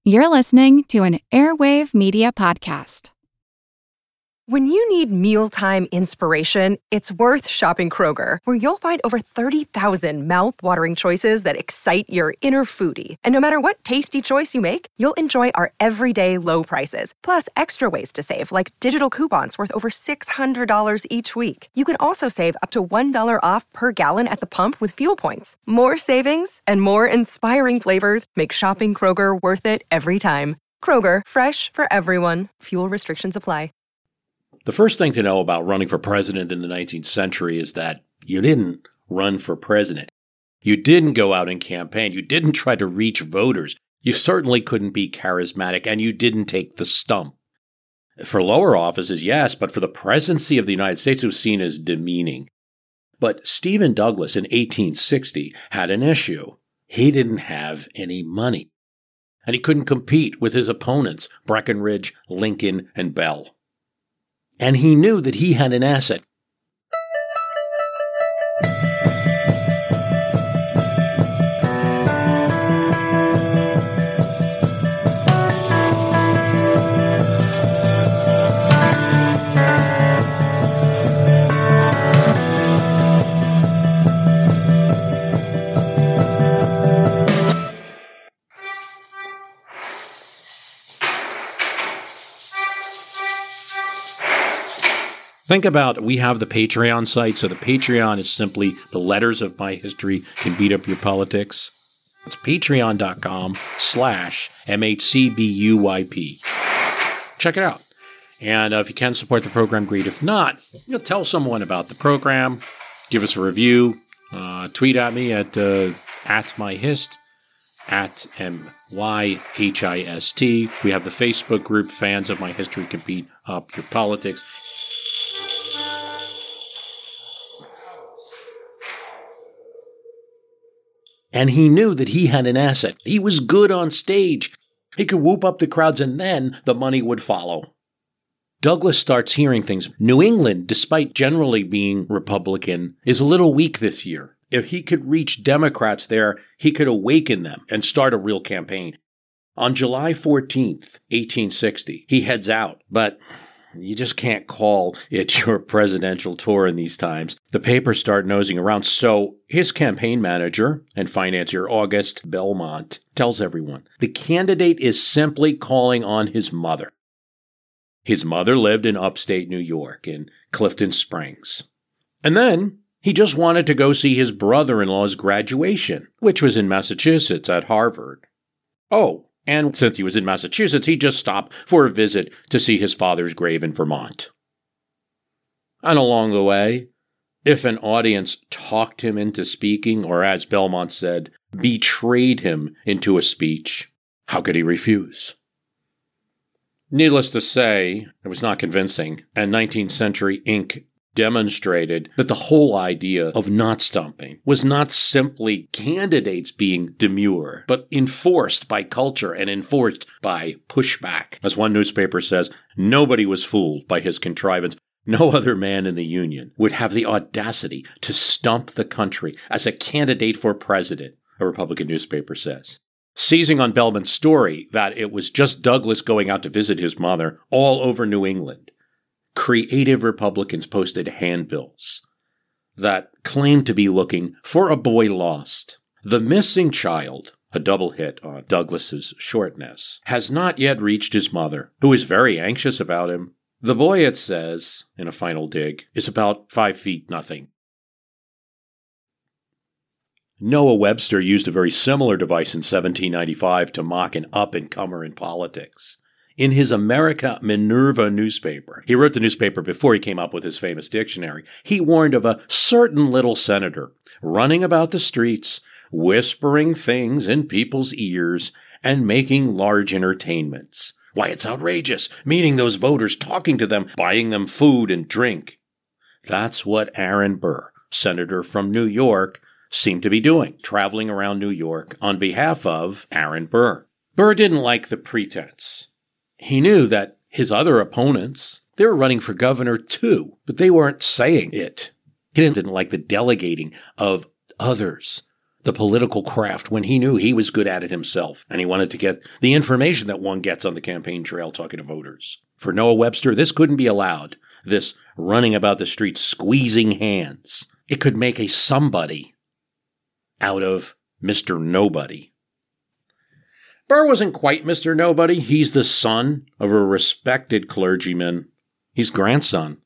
You're listening to an Airwave Media Podcast. When you need mealtime inspiration, it's worth shopping Kroger, where you'll find over 30,000 mouth-watering choices that excite your inner foodie. And no matter what tasty choice you make, you'll enjoy our everyday low prices, plus extra ways to save, like digital coupons worth over $600 each week. You can also save up to $1 off per gallon at the pump with fuel points. More savings and more inspiring flavors make shopping Kroger worth it every time. Kroger, fresh for everyone. Fuel restrictions apply. The first thing to know about running for president in the 19th century is that you didn't run for president. You didn't go out and campaign. You didn't try to reach voters. You certainly couldn't be charismatic, and you didn't take the stump. For lower offices, yes, but for the presidency of the United States, it was seen as demeaning. But Stephen Douglas in 1860 had an issue. He didn't have any money, and he couldn't compete with his opponents, Breckinridge, Lincoln, and Bell. And he knew that he had an asset. Think about, we have the Patreon site. So the Patreon is simply the letters of my history can beat up your politics. It's patreon.com/MHCBUYP. Check it out. And if you can support the program, great. If not, tell someone about the program. Give us a review. Tweet at me at @myhist, at MYHIST. We have the Facebook group, Fans of My History Can Beat Up Your Politics. And he knew that he had an asset. He was good on stage. He could whoop up the crowds, and then the money would follow. Douglas starts hearing things. New England, despite generally being Republican, is a little weak this year. If he could reach Democrats there, he could awaken them and start a real campaign. On July 14th, 1860, he heads out, but you just can't call it your presidential tour in these times. The papers start nosing around, so his campaign manager and financier, August Belmont, tells everyone the candidate is simply calling on his mother. His mother lived in upstate New York, in Clifton Springs. And then he just wanted to go see his brother-in-law's graduation, which was in Massachusetts at Harvard. Oh, and since he was in Massachusetts, he just stopped for a visit to see his father's grave in Vermont. And along the way, if an audience talked him into speaking, or as Belmont said, betrayed him into a speech, how could he refuse? Needless to say, it was not convincing, and 19th Century Inc. demonstrated that the whole idea of not stumping was not simply candidates being demure, but enforced by culture and enforced by pushback. As one newspaper says, nobody was fooled by his contrivance. No other man in the Union would have the audacity to stump the country as a candidate for president, a Republican newspaper says. Seizing on Belmont's story that it was just Douglas going out to visit his mother all over New England, creative Republicans posted handbills that claimed to be looking for a boy lost. The Missing Child, a double hit on Douglas's shortness, has not yet reached his mother, who is very anxious about him. The boy, it says, in a final dig, is about 5 feet nothing. Noah Webster used a very similar device in 1795 to mock an up-and-comer in politics. In his America Minerva newspaper, he wrote the newspaper before he came up with his famous dictionary, he warned of a certain little senator running about the streets, whispering things in people's ears, and making large entertainments. Why, it's outrageous, meeting those voters, talking to them, buying them food and drink. That's what Aaron Burr, senator from New York, seemed to be doing, traveling around New York on behalf of Aaron Burr. Burr didn't like the pretense. He knew that his other opponents, they were running for governor too, but they weren't saying it. He didn't like the delegating of others the political craft when he knew he was good at it himself, and he wanted to get the information that one gets on the campaign trail talking to voters. For Noah Webster, this couldn't be allowed, this running about the streets squeezing hands. It could make a somebody out of Mr. Nobody. Burr wasn't quite Mr. Nobody. He's the son of a respected clergyman. He's grandson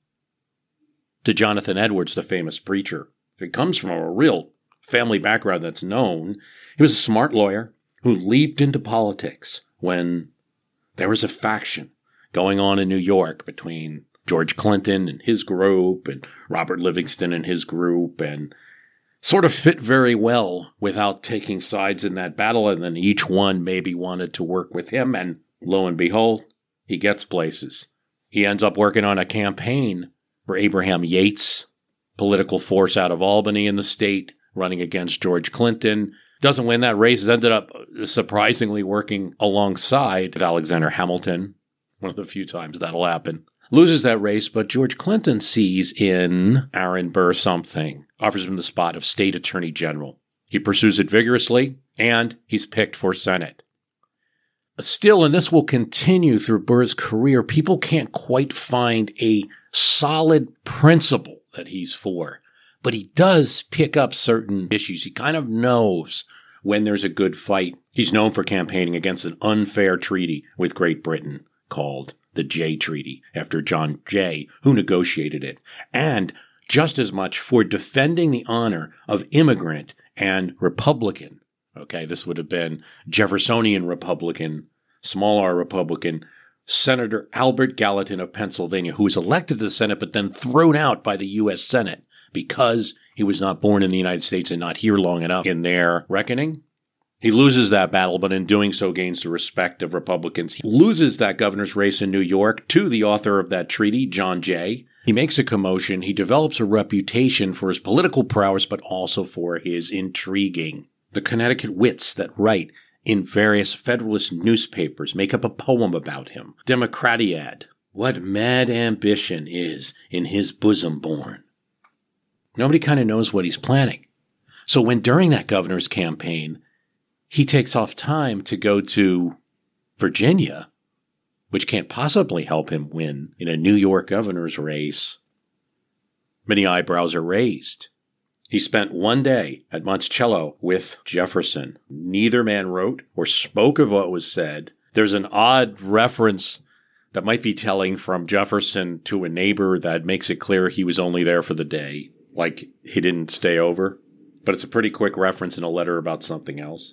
to Jonathan Edwards, the famous preacher. He comes from a real family background that's known. He was a smart lawyer who leaped into politics when there was a faction going on in New York between George Clinton and his group and Robert Livingston and his group, and sort of fit very well without taking sides in that battle. And then each one maybe wanted to work with him. And lo and behold, he gets places. He ends up working on a campaign for Abraham Yates, political force out of Albany in the state, running against George Clinton. Doesn't win that race. Ended up surprisingly working alongside Alexander Hamilton. One of the few times that'll happen. Loses that race, but George Clinton sees in Aaron Burr something. Offers him the spot of state attorney general. He pursues it vigorously, and he's picked for Senate. Still, and this will continue through Burr's career, people can't quite find a solid principle that he's for. But he does pick up certain issues. He kind of knows when there's a good fight. He's known for campaigning against an unfair treaty with Great Britain called the Jay Treaty, after John Jay, who negotiated it. And just as much for defending the honor of immigrant and Republican. Okay, this would have been Jeffersonian Republican, small r Republican, Senator Albert Gallatin of Pennsylvania, who was elected to the Senate but then thrown out by the U.S. Senate because he was not born in the United States and not here long enough in their reckoning. He loses that battle, but in doing so gains the respect of Republicans. He loses that governor's race in New York to the author of that treaty, John Jay. He makes a commotion. He develops a reputation for his political prowess, but also for his intriguing. The Connecticut wits that write in various Federalist newspapers make up a poem about him. Democratiad. What mad ambition is in his bosom born. Nobody kind of knows what he's planning. So when during that governor's campaign, he takes off time to go to Virginia, which can't possibly help him win in a New York governor's race, many eyebrows are raised. He spent one day at Monticello with Jefferson. Neither man wrote or spoke of what was said. There's an odd reference that might be telling from Jefferson to a neighbor that makes it clear he was only there for the day, like he didn't stay over. But it's a pretty quick reference in a letter about something else.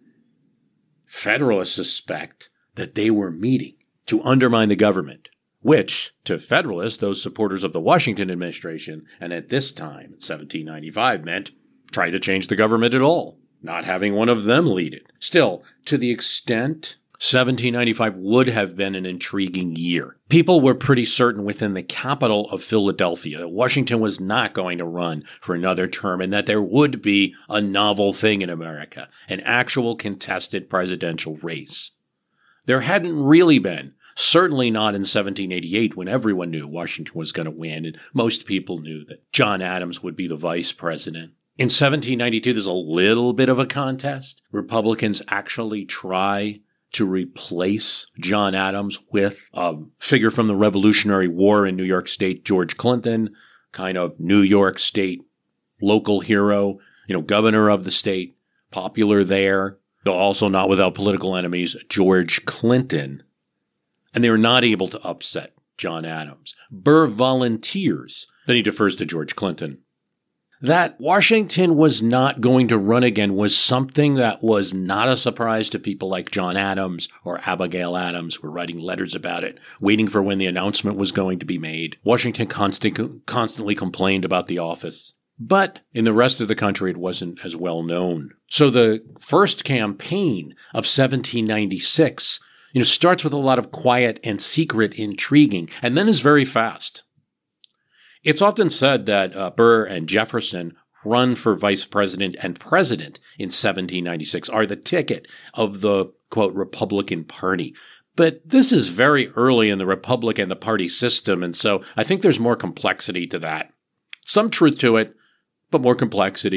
Federalists suspect that they were meeting to undermine the government, which, to Federalists, those supporters of the Washington administration, and at this time, 1795, meant trying to change the government at all, not having one of them lead it. Still, to the extent 1795 would have been an intriguing year. People were pretty certain within the capital of Philadelphia that Washington was not going to run for another term and that there would be a novel thing in America, an actual contested presidential race. There hadn't really been, certainly not in 1788 when everyone knew Washington was going to win and most people knew that John Adams would be the vice president. In 1792, there's a little bit of a contest. Republicans actually try to replace John Adams with a figure from the Revolutionary War in New York State, George Clinton, kind of New York State local hero, governor of the state, popular there, though also not without political enemies, George Clinton. And they were not able to upset John Adams. Burr volunteers. Then he defers to George Clinton. That Washington was not going to run again was something that was not a surprise to people like John Adams or Abigail Adams, who were writing letters about it, waiting for when the announcement was going to be made. Washington constantly complained about the office. But in the rest of the country, it wasn't as well known. So the first campaign of 1796, starts with a lot of quiet and secret intriguing, and then is very fast. It's often said that Burr and Jefferson run for vice president and president in 1796, are the ticket of the, quote, Republican Party. But this is very early in the Republic and the party system, and so I think there's more complexity to that. Some truth to it, but more complexity.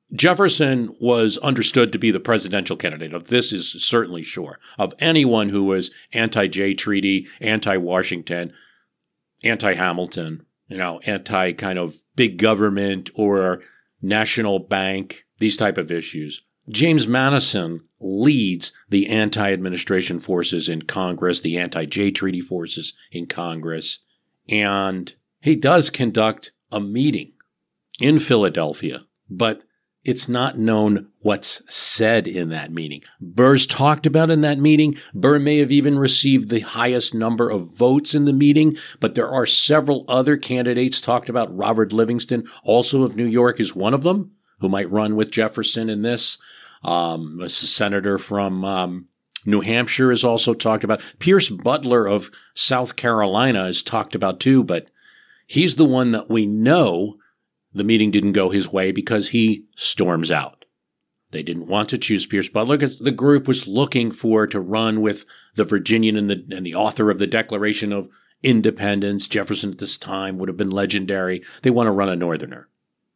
Jefferson was understood to be the presidential candidate. Of this is certainly sure. Of anyone who was anti-Jay Treaty, anti-Washington, anti-Hamilton, anti kind of big government or national bank, these type of issues. James Madison leads the anti-administration forces in Congress, the anti-Jay Treaty forces in Congress, and he does conduct a meeting in Philadelphia, but it's not known what's said in that meeting. Burr's talked about in that meeting. Burr may have even received the highest number of votes in the meeting, but there are several other candidates talked about. Robert Livingston, also of New York, is one of them, who might run with Jefferson in this. A senator from New Hampshire is also talked about. Pierce Butler of South Carolina is talked about too, but he's the one that we know the meeting didn't go his way because he storms out. They didn't want to choose Pierce Butler because the group was looking to run with the Virginian and the author of the Declaration of Independence. Jefferson at this time would have been legendary. They want to run a Northerner.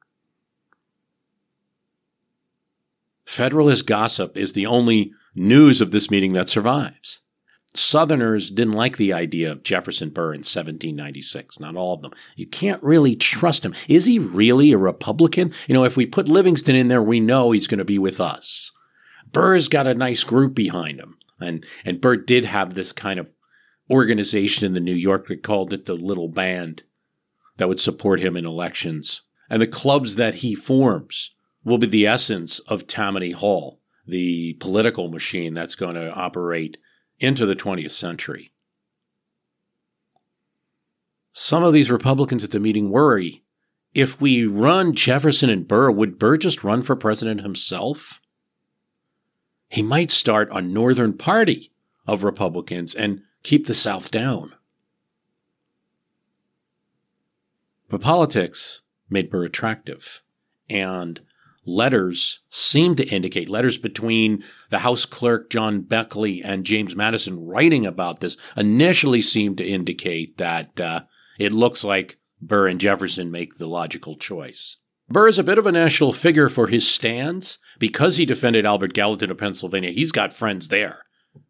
Federalist gossip is the only news of this meeting that survives. Southerners didn't like the idea of Jefferson Burr in 1796, not all of them. You can't really trust him. Is he really a Republican? If we put Livingston in there, we know he's going to be with us. Burr's got a nice group behind him. And Burr did have this kind of organization in the New York that called it the Little Band that would support him in elections. And the clubs that he forms will be the essence of Tammany Hall, the political machine that's going to operate into the 20th century. Some of these Republicans at the meeting worry, if we run Jefferson and Burr, would Burr just run for president himself? He might start a Northern party of Republicans and keep the South down. But politics made Burr attractive, and letters seem to indicate, letters between the House clerk John Beckley and James Madison writing about this initially seemed to indicate that it looks like Burr and Jefferson make the logical choice. Burr is a bit of a national figure for his stands. Because he defended Albert Gallatin of Pennsylvania, he's got friends there.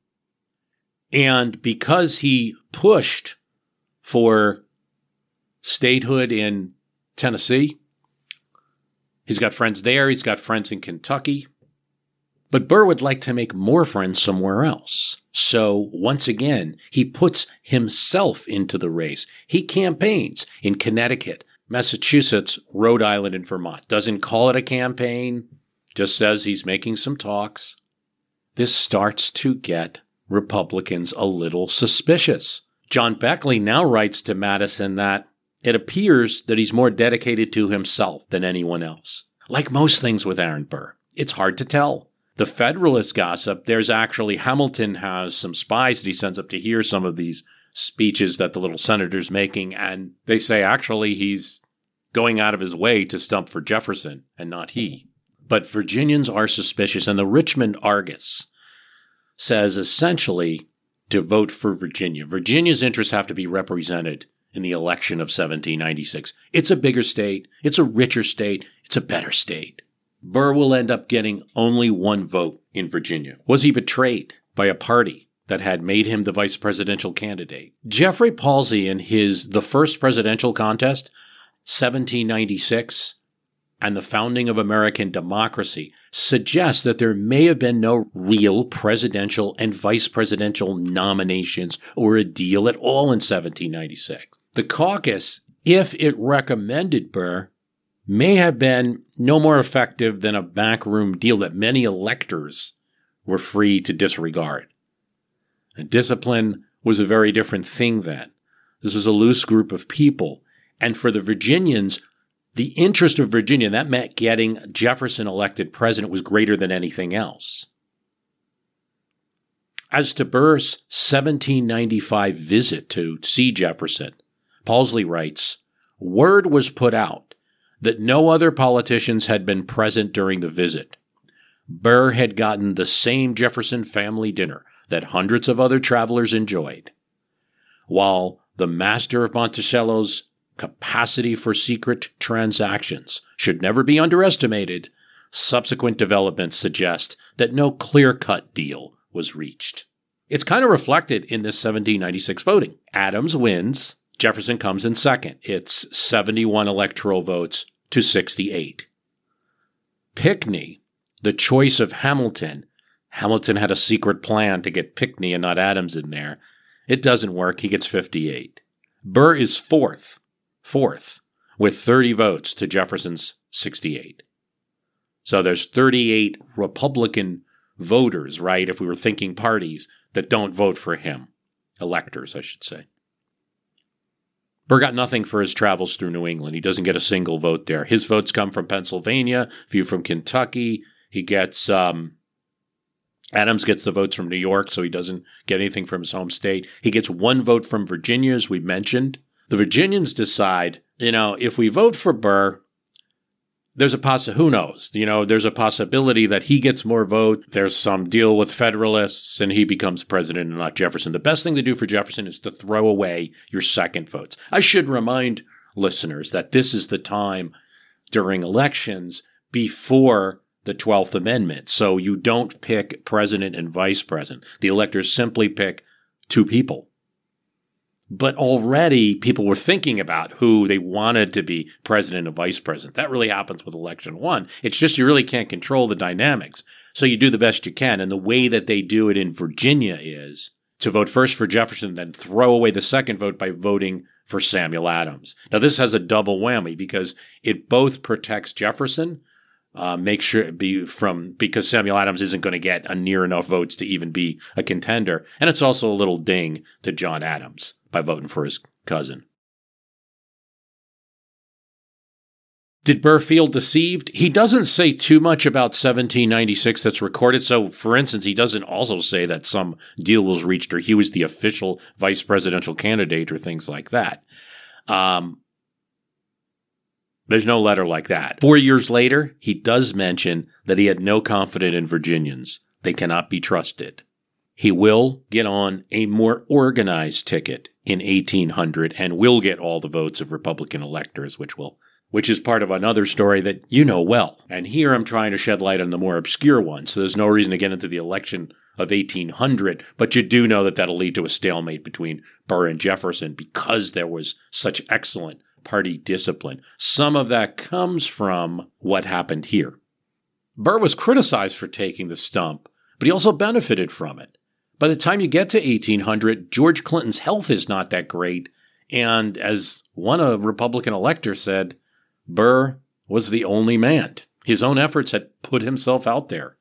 And because he pushed for statehood in Tennessee, he's got friends there. He's got friends in Kentucky. But Burr would like to make more friends somewhere else. So once again, he puts himself into the race. He campaigns in Connecticut, Massachusetts, Rhode Island, and Vermont. Doesn't call it a campaign, just says he's making some talks. This starts to get Republicans a little suspicious. John Beckley now writes to Madison that it appears that he's more dedicated to himself than anyone else. Like most things with Aaron Burr, it's hard to tell. The Federalist gossip, there's actually Hamilton has some spies that he sends up to hear some of these speeches that the little senator's making, and they say actually he's going out of his way to stump for Jefferson and not he. But Virginians are suspicious, and the Richmond Argus says essentially to vote for Virginia. Virginia's interests have to be represented in the election of 1796. It's a bigger state. It's a richer state. It's a better state. Burr will end up getting only one vote in Virginia. Was he betrayed by a party that had made him the vice presidential candidate? Jeffrey Palsy in the first presidential contest, 1796, and the founding of American democracy, suggests that there may have been no real presidential and vice presidential nominations or a deal at all in 1796. The caucus, if it recommended Burr, may have been no more effective than a backroom deal that many electors were free to disregard. And discipline was a very different thing then. This was a loose group of people. And for the Virginians, the interest of Virginia, that meant getting Jefferson elected president, was greater than anything else. As to Burr's 1795 visit to see Jefferson, Palsy writes, word was put out that no other politicians had been present during the visit. Burr had gotten the same Jefferson family dinner that hundreds of other travelers enjoyed. While the master of Monticello's capacity for secret transactions should never be underestimated, subsequent developments suggest that no clear-cut deal was reached. It's kind of reflected in this 1796 voting. Adams wins. Jefferson comes in second. It's 71 electoral votes to 68. Pinckney, the choice of Hamilton. Hamilton had a secret plan to get Pinckney and not Adams in there. It doesn't work. He gets 58. Burr is fourth, with 30 votes to Jefferson's 68. So there's 38 Republican voters, right, if we were thinking parties, that don't vote for him. Electors, I should say. Burr got nothing for his travels through New England. He doesn't get a single vote there. His votes come from Pennsylvania, a few from Kentucky. He gets, Adams gets the votes from New York, so he doesn't get anything from his home state. He gets one vote from Virginia, as we mentioned. The Virginians decide, if we vote for Burr, there's who knows? There's a possibility that he gets more votes. There's some deal with Federalists and he becomes president and not Jefferson. The best thing to do for Jefferson is to throw away your second votes. I should remind listeners that this is the time during elections before the 12th Amendment. So you don't pick president and vice president. The electors simply pick two people. But already people were thinking about who they wanted to be president and vice president. That really happens with election one. It's just you really can't control the dynamics. So you do the best you can. And the way that they do it in Virginia is to vote first for Jefferson, then throw away the second vote by voting for Samuel Adams. Now, this has a double whammy because it both protects Jefferson, because Samuel Adams isn't going to get a near enough votes to even be a contender. And it's also a little ding to John Adams by voting for his cousin. Did Burr feel deceived? He doesn't say too much about 1796 that's recorded. So, for instance, he doesn't also say that some deal was reached or he was the official vice presidential candidate or things like that. There's no letter like that. 4 years later, he does mention that he had no confidence in Virginians. They cannot be trusted. He will get on a more organized ticket in 1800 and will get all the votes of Republican electors, which is part of another story that you know well. And here I'm trying to shed light on the more obscure ones. So there's no reason to get into the election of 1800, but you do know that that'll lead to a stalemate between Burr and Jefferson because there was such excellent party discipline. Some of that comes from what happened here. Burr was criticized for taking the stump, but he also benefited from it. By the time you get to 1800, George Clinton's health is not that great, and as one Republican elector said, Burr was the only man. His own efforts had put himself out there.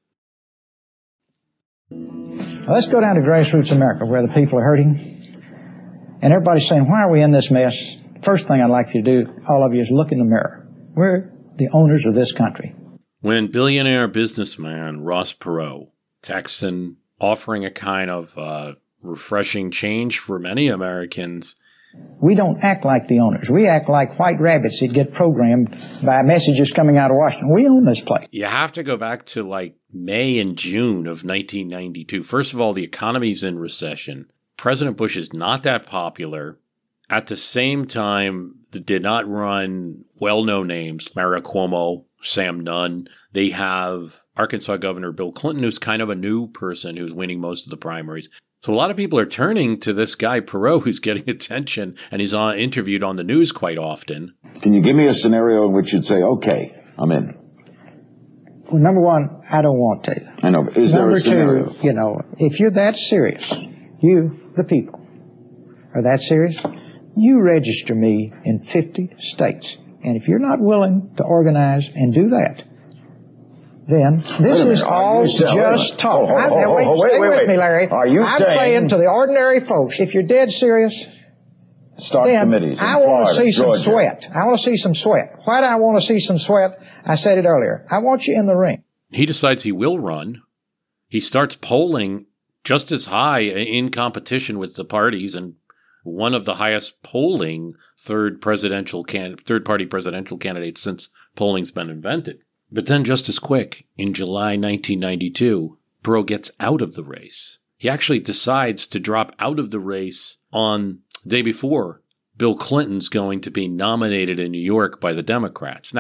Now let's go down to grassroots America where the people are hurting, and everybody's saying, why are we in this mess? First thing I'd like you to do, all of you, is look in the mirror. We're the owners of this country. When billionaire businessman Ross Perot, Texan, offering a kind of refreshing change for many Americans. We don't act like the owners. We act like white rabbits that get programmed by messages coming out of Washington. We own this place. You have to go back to like May and June of 1992. First of all, the economy's in recession. President Bush is not that popular. At the same time, they did not run well-known names, Mario Cuomo, Sam Nunn. They have Arkansas Governor Bill Clinton, who's kind of a new person who's winning most of the primaries. So a lot of people are turning to this guy, Perot, who's getting attention, and he's interviewed on the news quite often. Can you give me a scenario in which you'd say, okay, I'm in? Well, number one, I don't want to. I know, but is there a scenario? Number two, if you're that serious, you, the people, are that serious, you register me in 50 states. And if you're not willing to organize and do that, then this is all just talk. Stay with me, Larry. Are you I'm saying to the ordinary folks, if you're dead serious, start committees in I want to see Florida, some sweat. I want to see some sweat. Why do I want to see some sweat? I said it earlier. I want you in the ring. He decides he will run. He starts polling just as high in competition with the parties and one of the highest polling third-party presidential candidates since polling's been invented. But then just as quick, in July 1992, Perot gets out of the race. He actually decides to drop out of the race on the day before Bill Clinton's going to be nominated in New York by the Democrats. Now,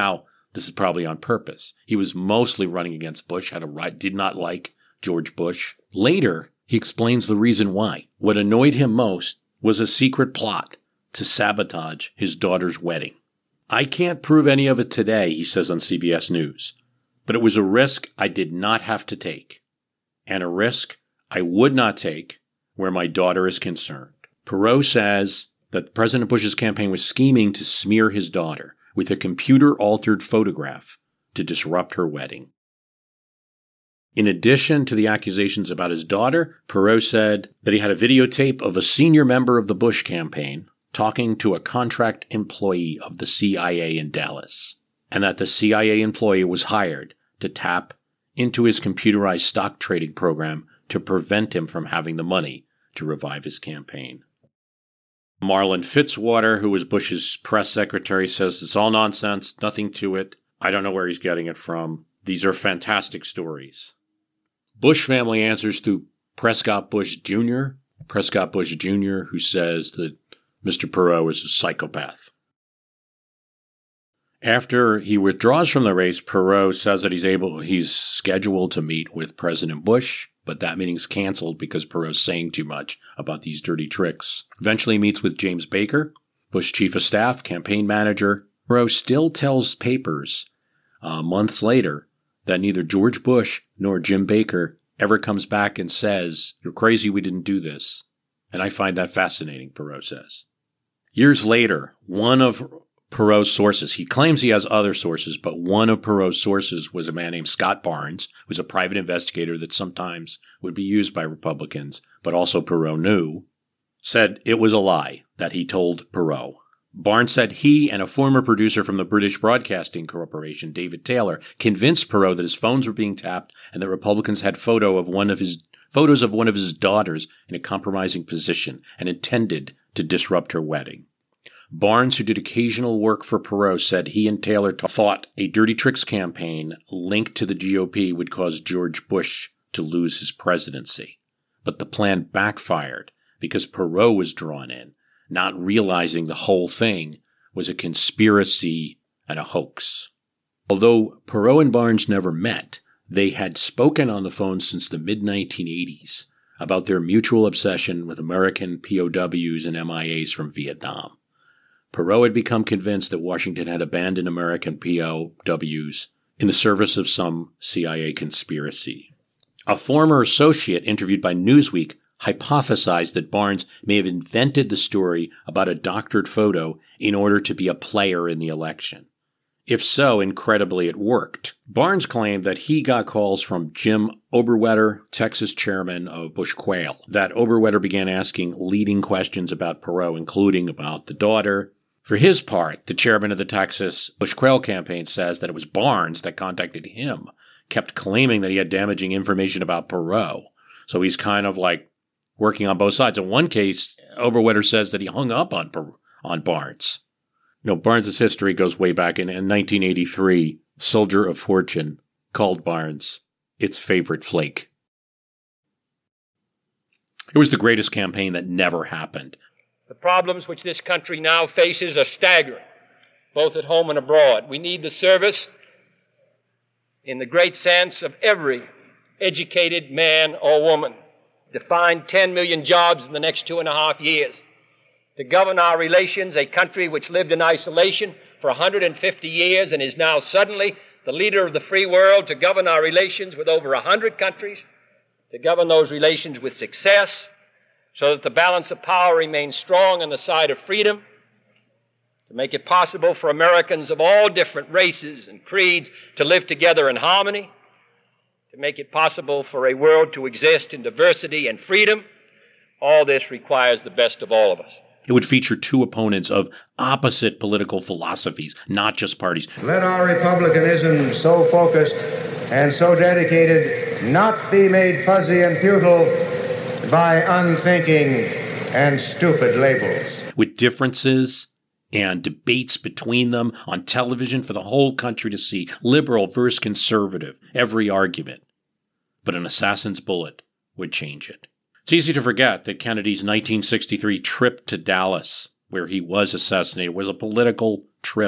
This is probably on purpose. He was mostly running against Bush, did not like George Bush. Later, he explains the reason why. What annoyed him most was a secret plot to sabotage his daughter's wedding. I can't prove any of it today, he says on CBS News, but it was a risk I did not have to take, and a risk I would not take where my daughter is concerned. Perot says that President Bush's campaign was scheming to smear his daughter with a computer-altered photograph to disrupt her wedding. In addition to the accusations about his daughter, Perot said that he had a videotape of a senior member of the Bush campaign talking to a contract employee of the CIA in Dallas, and that the CIA employee was hired to tap into his computerized stock trading program to prevent him from having the money to revive his campaign. Marlin Fitzwater, who was Bush's press secretary, says it's all nonsense, nothing to it. I don't know where he's getting it from. These are fantastic stories. Bush family answers through Prescott Bush Jr., who says that Mr. Perot is a psychopath. After he withdraws from the race, Perot says that he's scheduled to meet with President Bush, but that meeting's canceled because Perot's saying too much about these dirty tricks. Eventually meets with James Baker, Bush chief of staff, campaign manager. Perot still tells papers months later that neither George Bush nor Jim Baker ever comes back and says, "You're crazy, we didn't do this." And I find that fascinating, Perot says. Years later, one of Perot's sources, he claims he has other sources, but one of Perot's sources was a man named Scott Barnes, who was a private investigator that sometimes would be used by Republicans, but also Perot knew, said it was a lie that he told Perot. Barnes said he and a former producer from the British Broadcasting Corporation, David Taylor, convinced Perot that his phones were being tapped and that Republicans had photos of one of his daughters in a compromising position and intended to disrupt her wedding. Barnes, who did occasional work for Perot, said he and Taylor thought a dirty tricks campaign linked to the GOP would cause George Bush to lose his presidency. But the plan backfired because Perot was drawn in, not realizing the whole thing was a conspiracy and a hoax. Although Perot and Barnes never met, they had spoken on the phone since the mid-1980s about their mutual obsession with American POWs and MIAs from Vietnam. Perot had become convinced that Washington had abandoned American POWs in the service of some CIA conspiracy. A former associate interviewed by Newsweek hypothesized that Barnes may have invented the story about a doctored photo in order to be a player in the election. If so, incredibly, it worked. Barnes claimed that he got calls from Jim Oberwetter, Texas chairman of Bush Quail, that Oberwetter began asking leading questions about Perot, including about the daughter. For his part, the chairman of the Texas Bush Quail campaign says that it was Barnes that contacted him, kept claiming that he had damaging information about Perot. So he's kind of like working on both sides. In one case, Oberwetter says that he hung up on Barnes. You know, Barnes' history goes way back. In 1983, Soldier of Fortune called Barnes its favorite flake. It was the greatest campaign that never happened. The problems which this country now faces are staggering, both at home and abroad. We need the service, in the great sense, of every educated man or woman to find 10 million jobs in the next 2.5 years, to govern our relations, a country which lived in isolation for 150 years and is now suddenly the leader of the free world, to govern our relations with over 100 countries, to govern those relations with success, so that the balance of power remains strong on the side of freedom, to make it possible for Americans of all different races and creeds to live together in harmony, to make it possible for a world to exist in diversity and freedom. All this requires the best of all of us. It would feature two opponents of opposite political philosophies, not just parties. Let our republicanism, so focused and so dedicated, not be made fuzzy and futile by unthinking and stupid labels. With differences and debates between them on television for the whole country to see, liberal versus conservative, every argument. But an assassin's bullet would change it. It's easy to forget that Kennedy's 1963 trip to Dallas, where he was assassinated, was a political trip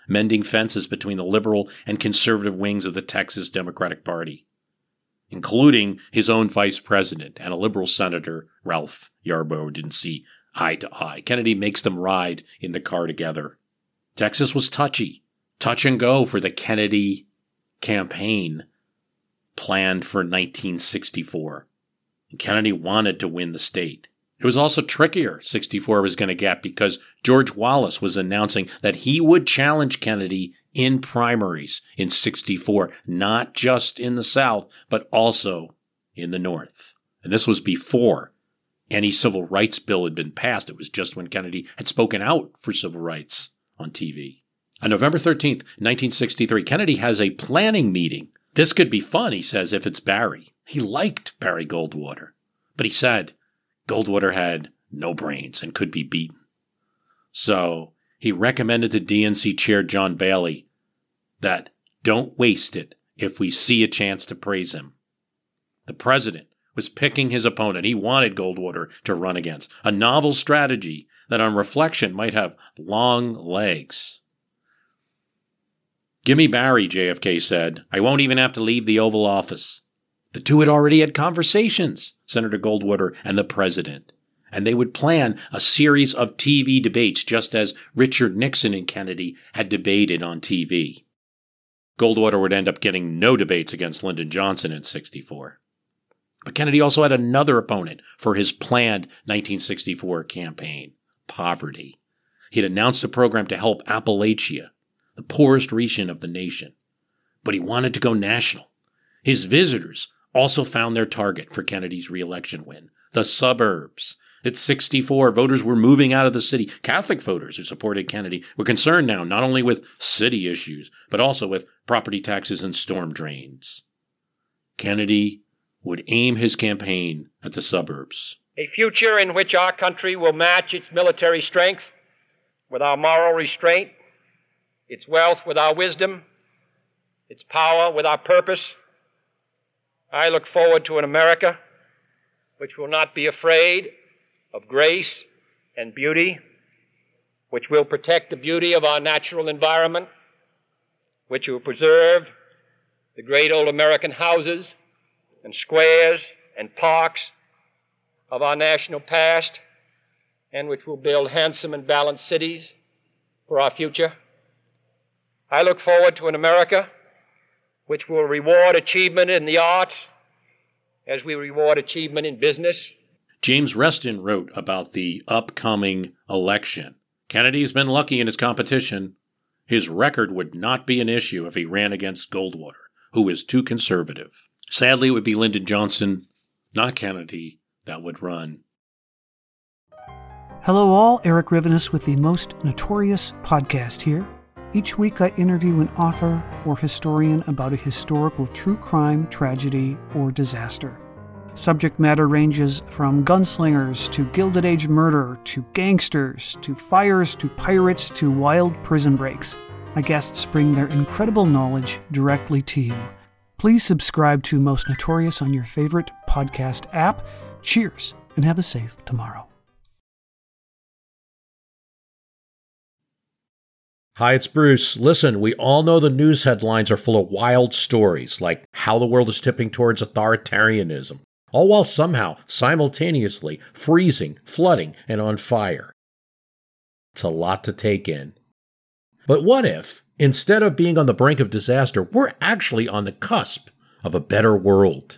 mending fences between the liberal and conservative wings of the Texas Democratic Party, including his own vice president and a liberal senator, Ralph Yarborough, didn't see eye to eye. Kennedy makes them ride in the car together. Texas was touch and go for the Kennedy campaign planned for 1964. And Kennedy wanted to win the state. It was also trickier, 64 was going to get, because George Wallace was announcing that he would challenge Kennedy in primaries in 64, not just in the South, but also in the North. And this was before any civil rights bill had been passed. It was just when Kennedy had spoken out for civil rights on TV. On November 13th, 1963, Kennedy has a planning meeting. This could be fun, he says, if it's Barry. He liked Barry Goldwater. But he said Goldwater had no brains and could be beaten. So he recommended to DNC Chair John Bailey that don't waste it if we see a chance to praise him. The president was picking his opponent. He wanted Goldwater to run against. A novel strategy that on reflection might have long legs. "Gimme Barry," JFK said. "I won't even have to leave the Oval Office." The two had already had conversations, Senator Goldwater and the president, and they would plan a series of TV debates just as Richard Nixon and Kennedy had debated on TV. Goldwater would end up getting no debates against Lyndon Johnson in 64. But Kennedy also had another opponent for his planned 1964 campaign: poverty. He had announced a program to help Appalachia, the poorest region of the nation. But he wanted to go national. His visitors also found their target for Kennedy's re-election win: the suburbs. At 64, voters were moving out of the city. Catholic voters who supported Kennedy were concerned now not only with city issues, but also with property taxes and storm drains. Kennedy would aim his campaign at the suburbs. A future in which our country will match its military strength with our moral restraint, its wealth with our wisdom, its power with our purpose. I look forward to an America which will not be afraid of grace and beauty, which will protect the beauty of our natural environment, which will preserve the great old American houses and squares and parks of our national past, and which will build handsome and balanced cities for our future. I look forward to an America which will reward achievement in the arts as we reward achievement in business. James Reston wrote about the upcoming election. Kennedy's been lucky in his competition. His record would not be an issue if he ran against Goldwater, who is too conservative. Sadly, it would be Lyndon Johnson, not Kennedy, that would run. Hello all, Eric Rivenes with the Most Notorious podcast here. Each week I interview an author or historian about a historical true crime, tragedy, or disaster. Subject matter ranges from gunslingers to Gilded Age murder to gangsters to fires to pirates to wild prison breaks. My guests bring their incredible knowledge directly to you. Please subscribe to Most Notorious on your favorite podcast app. Cheers, and have a safe tomorrow. Hi, it's Bruce. Listen, we all know the news headlines are full of wild stories, like how the world is tipping towards authoritarianism, all while somehow, simultaneously, freezing, flooding, and on fire. It's a lot to take in. But what if, instead of being on the brink of disaster, we're actually on the cusp of a better world?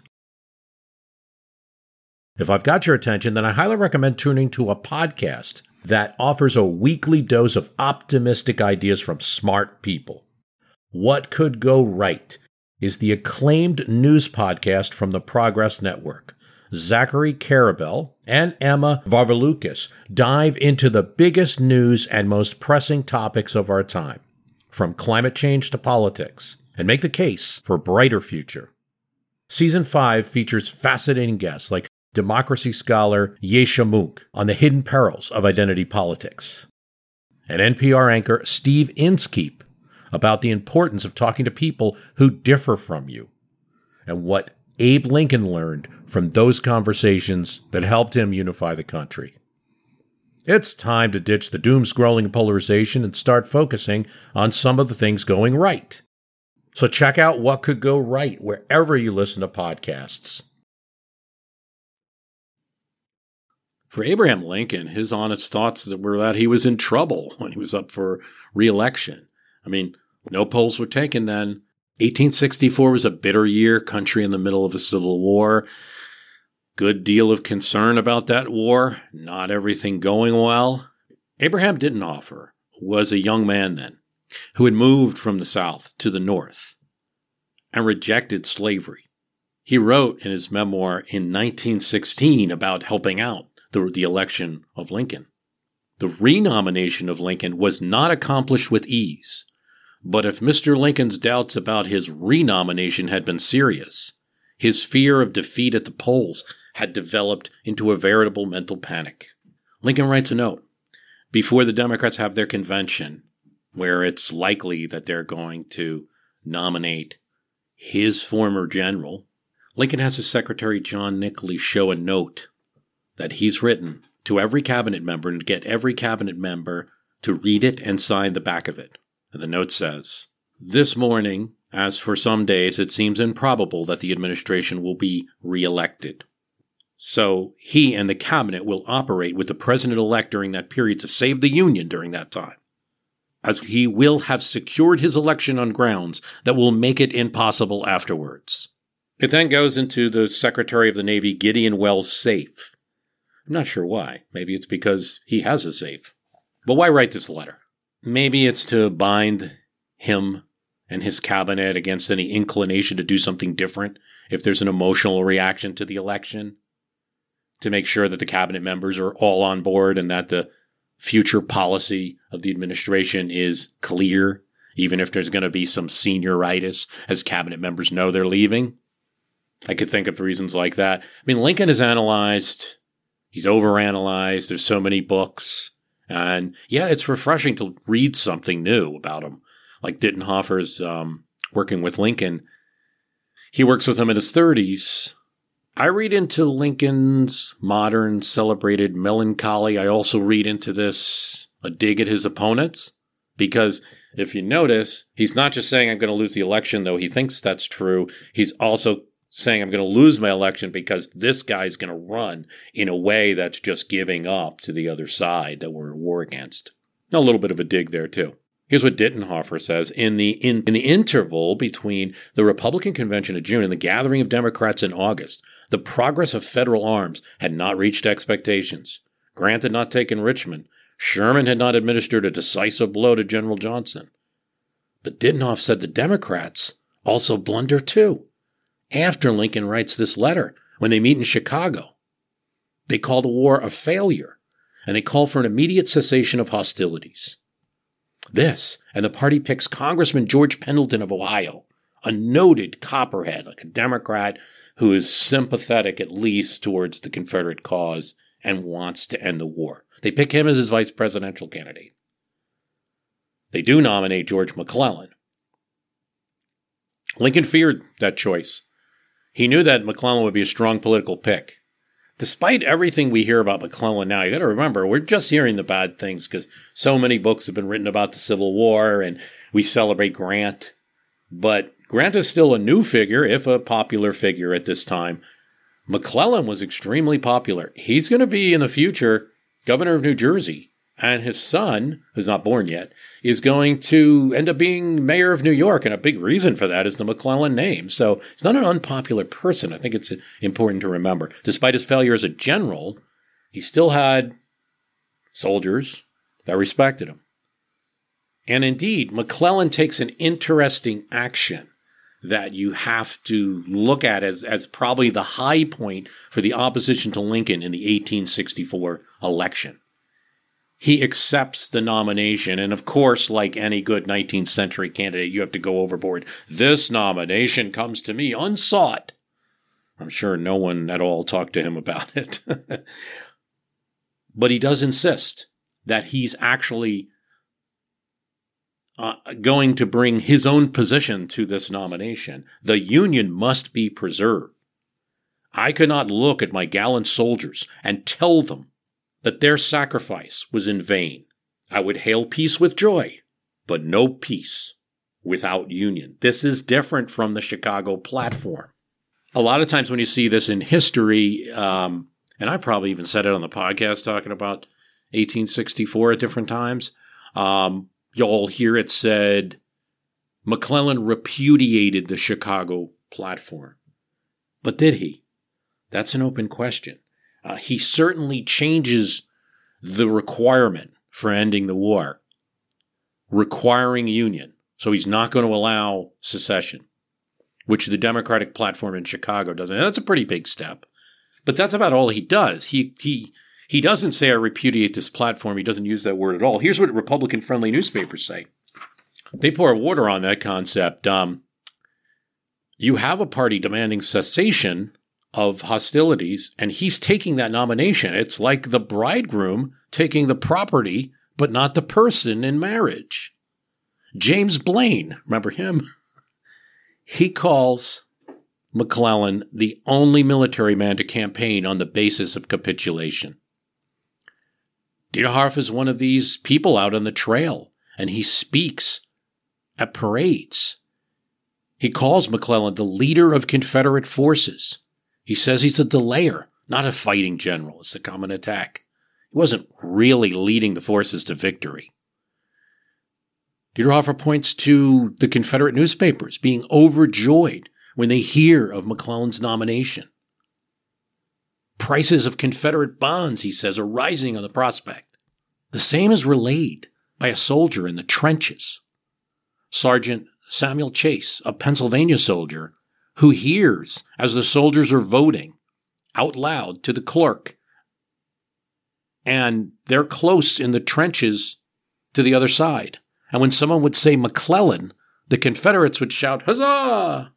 If I've got your attention, then I highly recommend tuning to a podcast that offers a weekly dose of optimistic ideas from smart people. What Could Go Right is the acclaimed news podcast from the Progress Network. Zachary Karabell and Emma Varvaloucas dive into the biggest news and most pressing topics of our time, from climate change to politics, and make the case for a brighter future. Season 5 features fascinating guests like democracy scholar Yesha Mounk on the hidden perils of identity politics, and NPR anchor Steve Inskeep about the importance of talking to people who differ from you, and what Abe Lincoln learned from those conversations that helped him unify the country. It's time to ditch the doom-scrolling polarization and start focusing on some of the things going right. So check out What Could Go Right wherever you listen to podcasts. For Abraham Lincoln, his honest thoughts were that he was in trouble when he was up for re-election. I mean, no polls were taken then. 1864 was a bitter year, country in the middle of a civil war. Good deal of concern about that war, not everything going well. Abraham Dittenhofer was a young man then who had moved from the South to the North and rejected slavery. He wrote in his memoir in 1916 about helping out the election of Lincoln. The renomination of Lincoln was not accomplished with ease, but if Mr. Lincoln's doubts about his renomination had been serious, his fear of defeat at the polls had developed into a veritable mental panic. Lincoln writes a note before the Democrats have their convention, where it's likely that they're going to nominate his former general. Lincoln has his secretary, John Nickley, show a note that he's written to every cabinet member and get every cabinet member to read it and sign the back of it. And the note says, "This morning, as for some days, it seems improbable that the administration will be reelected. So he and the cabinet will operate with the president-elect during that period to save the Union during that time, as he will have secured his election on grounds that will make it impossible afterwards." It then goes into the Secretary of the Navy, Gideon Welles' safe. I'm not sure why. Maybe it's because he has a safe. But why write this letter? Maybe it's to bind him and his cabinet against any inclination to do something different if there's an emotional reaction to the election, to make sure that the cabinet members are all on board and that the future policy of the administration is clear, even if there's going to be some senioritis as cabinet members know they're leaving. I could think of reasons like that. I mean, Lincoln is analyzed. He's overanalyzed. There's so many books. And yeah, it's refreshing to read something new about him. Like Dittenhofer's working with Lincoln. He works with him in his 30s. I read into Lincoln's modern celebrated melancholy. I also read into this a dig at his opponents. Because if you notice, he's not just saying I'm going to lose the election, though he thinks that's true. He's also saying I'm going to lose my election because this guy's going to run in a way that's just giving up to the other side that we're at war against. Now, a little bit of a dig there, too. Here's what Dittenhofer says. In the interval between the Republican convention of June and the gathering of Democrats in August, the progress of federal arms had not reached expectations. Grant had not taken Richmond. Sherman had not administered a decisive blow to General Johnson. But Dittenhofer said the Democrats also blunder, too. After Lincoln writes this letter, when they meet in Chicago, they call the war a failure, and they call for an immediate cessation of hostilities. This, and the party picks Congressman George Pendleton of Ohio, a noted Copperhead, like a Democrat who is sympathetic at least towards the Confederate cause and wants to end the war. They pick him as his vice presidential candidate. They do nominate George McClellan. Lincoln feared that choice. He knew that McClellan would be a strong political pick. Despite everything we hear about McClellan now, you got to remember, we're just hearing the bad things because so many books have been written about the Civil War and we celebrate Grant. But Grant is still a new figure, if a popular figure at this time. McClellan was extremely popular. He's going to be in the future governor of New Jersey. And his son, who's not born yet, is going to end up being mayor of New York. And a big reason for that is the McClellan name. So he's not an unpopular person. I think it's important to remember. Despite his failure as a general, he still had soldiers that respected him. And indeed, McClellan takes an interesting action that you have to look at as probably the high point for the opposition to Lincoln in the 1864 election. He accepts the nomination, and of course, like any good 19th century candidate, you have to go overboard. This nomination comes to me unsought. I'm sure no one at all talked to him about it. But he does insist that he's actually going to bring his own position to this nomination. The Union must be preserved. I cannot look at my gallant soldiers and tell them that their sacrifice was in vain. I would hail peace with joy, but no peace without union. This is different from the Chicago platform. A lot of times when you see this in history, and I probably even said it on the podcast talking about 1864 at different times, you'll hear it said, McClellan repudiated the Chicago platform. But did he? That's an open question. He certainly changes the requirement for ending the war, requiring union. So he's not going to allow secession, which the Democratic platform in Chicago doesn't. And that's a pretty big step. But that's about all he does. He doesn't say, I repudiate this platform. He doesn't use that word at all. Here's what Republican-friendly newspapers say. They pour water on that concept. You have a party demanding cessation of hostilities, and he's taking that nomination. It's like the bridegroom taking the property, but not the person in marriage. James Blaine, remember him? He calls McClellan the only military man to campaign on the basis of capitulation. Diederhoff is one of these people out on the trail, and he speaks at parades. He calls McClellan the leader of Confederate forces. He says he's a delayer, not a fighting general. It's a common attack. He wasn't really leading the forces to victory. Diederhoff points to the Confederate newspapers being overjoyed when they hear of McClellan's nomination. Prices of Confederate bonds, he says, are rising on the prospect. The same is relayed by a soldier in the trenches. Sergeant Samuel Chase, a Pennsylvania soldier, who hears as the soldiers are voting out loud to the clerk, and they're close in the trenches to the other side. And when someone would say McClellan, the Confederates would shout, huzzah!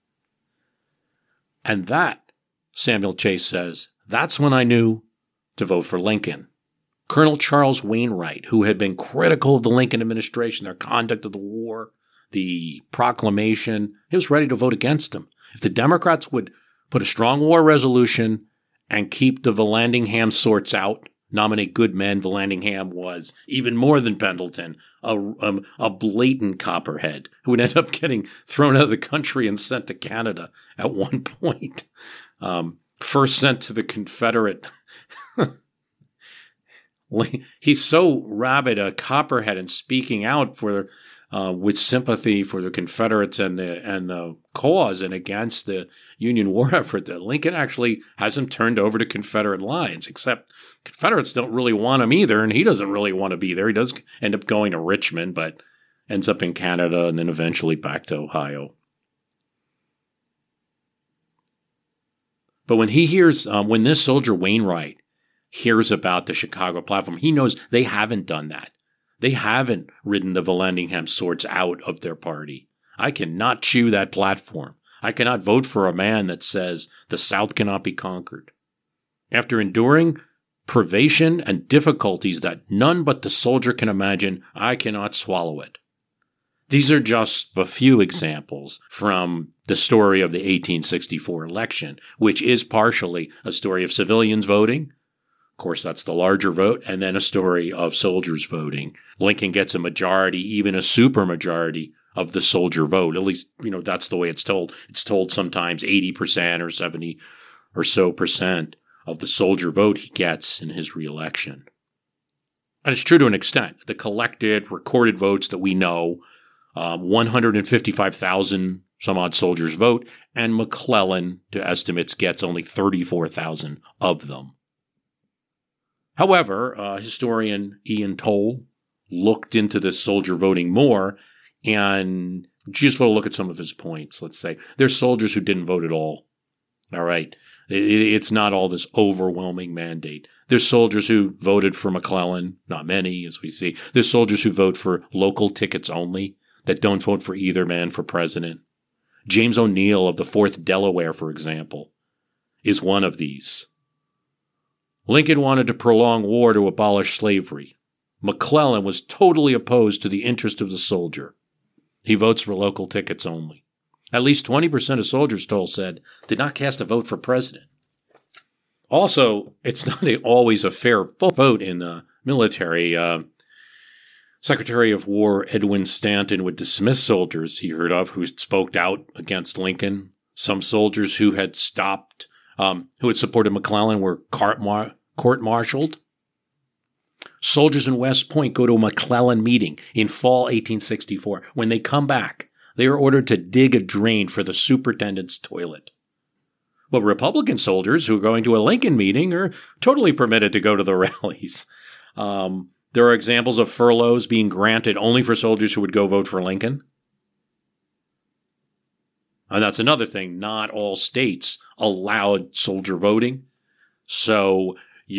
And that, Samuel Chase says, that's when I knew to vote for Lincoln. Colonel Charles Wainwright, who had been critical of the Lincoln administration, their conduct of the war, the proclamation, he was ready to vote against him. If the Democrats would put a strong war resolution and keep the Vallandigham sorts out, nominate good men, Vallandigham was, even more than Pendleton, a blatant copperhead who would end up getting thrown out of the country and sent to Canada at one point. First sent to the Confederate. He's so rabid a copperhead and speaking out for with sympathy for the Confederates and the cause and against the Union war effort that Lincoln actually has him turned over to Confederate lines, except Confederates don't really want him either, and he doesn't really want to be there. He does end up going to Richmond, but ends up in Canada and then eventually back to Ohio. But when he hears, when this soldier Wainwright hears about the Chicago platform, he knows they haven't done that. They haven't ridden the Vallandigham sorts out of their party. I cannot chew that platform. I cannot vote for a man that says the South cannot be conquered. After enduring privation and difficulties that none but the soldier can imagine, I cannot swallow it. These are just a few examples from the story of the 1864 election, which is partially a story of civilians voting. Of course, that's the larger vote, and then a story of soldiers voting. Lincoln gets a majority, even a supermajority of the soldier vote. At least, that's the way it's told. It's told sometimes 80% or 70 or so percent of the soldier vote he gets in his reelection. And it's true to an extent. The collected, recorded votes that we know, 155,000 some odd soldiers vote, and McClellan, to estimates, gets only 34,000 of them. However, historian Ian Toll looked into this soldier voting more, and just want to look at some of his points. Let's say there's soldiers who didn't vote at all. All right. It's not all this overwhelming mandate. There's soldiers who voted for McClellan, not many, as we see. There's soldiers who vote for local tickets only, that don't vote for either man for president. James O'Neill of the 4th Delaware, for example, is one of these. Lincoln wanted to prolong war to abolish slavery. McClellan was totally opposed to the interest of the soldier. He votes for local tickets only. At least 20% of soldiers, Toll said, did not cast a vote for president. Also, it's not always a fair vote in the military. Secretary of War Edwin Stanton would dismiss soldiers he heard of who spoke out against Lincoln. Some soldiers who had who had supported McClellan were court-martialed. Soldiers in West Point go to a McClellan meeting in fall 1864. When they come back, they are ordered to dig a drain for the superintendent's toilet. But Republican soldiers who are going to a Lincoln meeting are totally permitted to go to the rallies. There are examples of furloughs being granted only for soldiers who would go vote for Lincoln. And that's another thing. Not all states allowed soldier voting. So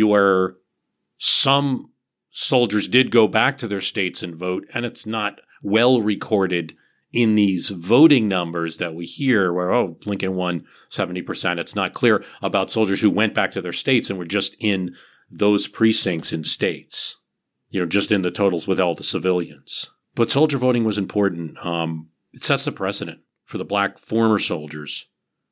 some soldiers did go back to their states and vote, and it's not well recorded in these voting numbers that we hear where, Lincoln won 70%. It's not clear about soldiers who went back to their states and were just in those precincts in states, just in the totals with all the civilians. But soldier voting was important. It sets the precedent for the black former soldiers.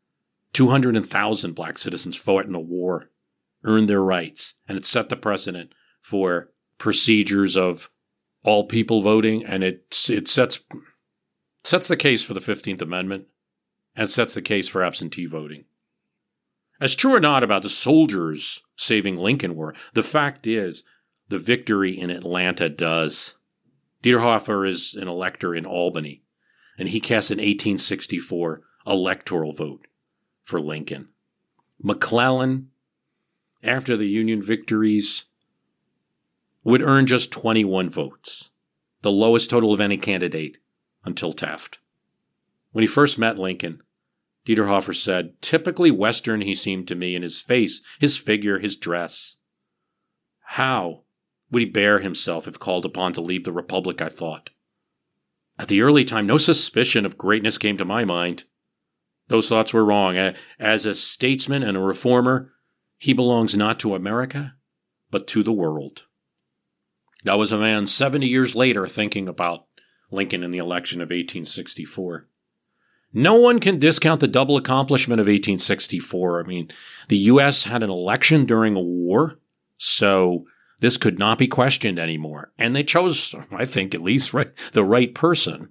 200,000 black citizens fought in the war, earned their rights, and it set the precedent for procedures of all people voting, and it sets the case for the 15th Amendment and sets the case for absentee voting. As true or not about the soldiers saving Lincoln were, the fact is the victory in Atlanta does. Dieterhofer is an elector in Albany, and he cast an 1864 electoral vote for Lincoln. McClellan, after the Union victories, would earn just 21 votes, the lowest total of any candidate until Taft. When he first met Lincoln, Dieterhofer said, "Typically Western he seemed to me in his face, his figure, his dress. How would he bear himself if called upon to leave the Republic, I thought. At the early time, no suspicion of greatness came to my mind. Those thoughts were wrong. As a statesman and a reformer, he belongs not to America, but to the world." That was a man 70 years later thinking about Lincoln in the election of 1864. No one can discount the double accomplishment of 1864. The U.S. had an election during a war, so this could not be questioned anymore. And they chose, I think at least, the right person.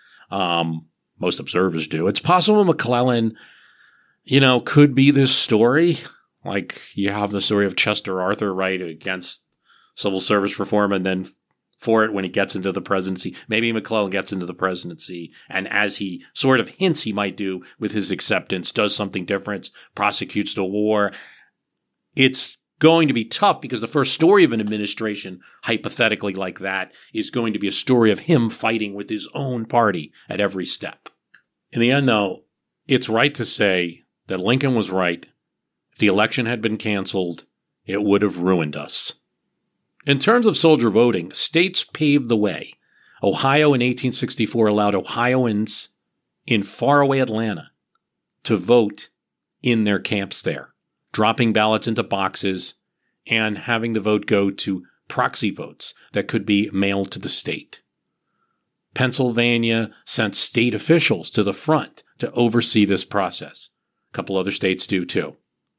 Most observers do. It's possible McClellan, could be this story. Like you have the story of Chester Arthur, against civil service reform, and then for it when he gets into the presidency. Maybe McClellan gets into the presidency, and as he sort of hints he might do with his acceptance, does something different, prosecutes the war. It's going to be tough because the first story of an administration, hypothetically like that, is going to be a story of him fighting with his own party at every step. In the end, though, it's right to say that Lincoln was right. If the election had been canceled, it would have ruined us. In terms of soldier voting, states paved the way. Ohio in 1864 allowed Ohioans in faraway Atlanta to vote in their camps there, dropping ballots into boxes and having the vote go to proxy votes that could be mailed to the state. Pennsylvania sent state officials to the front to oversee this process. A couple other states do too.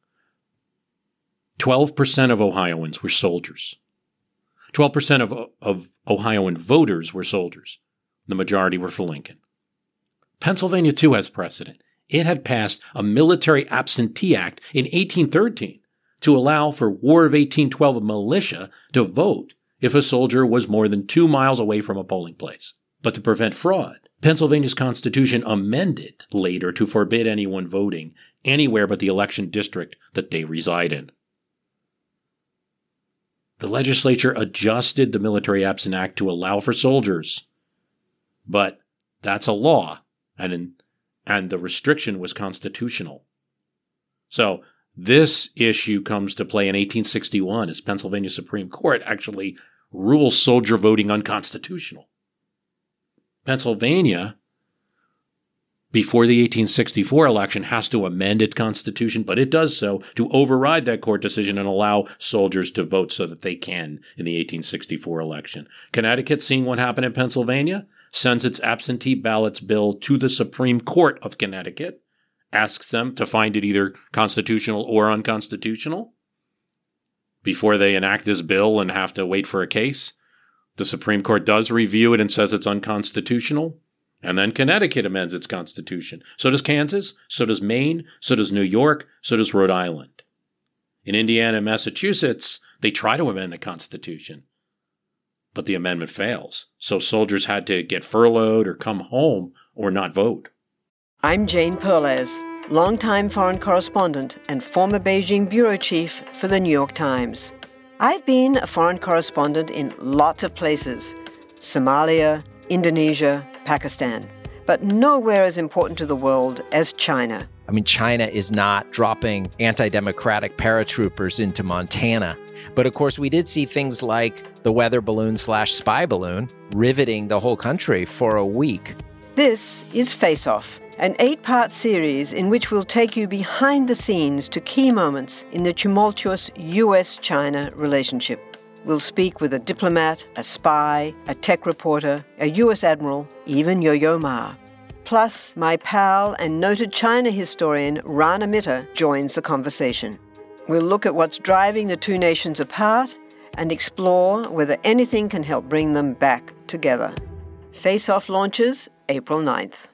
12% of Ohioans were soldiers. 12% of Ohioan voters were soldiers. The majority were for Lincoln. Pennsylvania, too, has precedent. It had passed a Military Absentee Act in 1813 to allow for War of 1812 militia to vote if a soldier was more than 2 miles away from a polling place. But to prevent fraud, Pennsylvania's Constitution amended later to forbid anyone voting anywhere but the election district that they reside in. The legislature adjusted the Military Absent Act to allow for soldiers, but that's a law, and the restriction was constitutional. So this issue comes to play in 1861 as Pennsylvania Supreme Court actually rules soldier voting unconstitutional. Pennsylvania, before the 1864 election, has to amend its constitution, but it does so to override that court decision and allow soldiers to vote so that they can in the 1864 election. Connecticut, seeing what happened in Pennsylvania, sends its absentee ballots bill to the Supreme Court of Connecticut, asks them to find it either constitutional or unconstitutional. before they enact this bill and have to wait for a case. The Supreme Court does review it and says it's unconstitutional. And then Connecticut amends its constitution. So does Kansas, so does Maine, so does New York, so does Rhode Island. In Indiana and Massachusetts, they try to amend the Constitution, but the amendment fails. So soldiers had to get furloughed or come home or not vote. I'm Jane Perlez, longtime foreign correspondent and former Beijing bureau chief for the New York Times. I've been a foreign correspondent in lots of places: Somalia, Indonesia, Pakistan, but nowhere as important to the world as China. I mean, China is not dropping anti-democratic paratroopers into Montana. But of course, we did see things like the weather balloon / spy balloon riveting the whole country for a week. This is Face Off, an 8-part series in which we'll take you behind the scenes to key moments in the tumultuous U.S.-China relationship. We'll speak with a diplomat, a spy, a tech reporter, a U.S. admiral, even Yo-Yo Ma. Plus, my pal and noted China historian Rana Mitter joins the conversation. We'll look at what's driving the two nations apart and explore whether anything can help bring them back together. Face Off launches April 9th.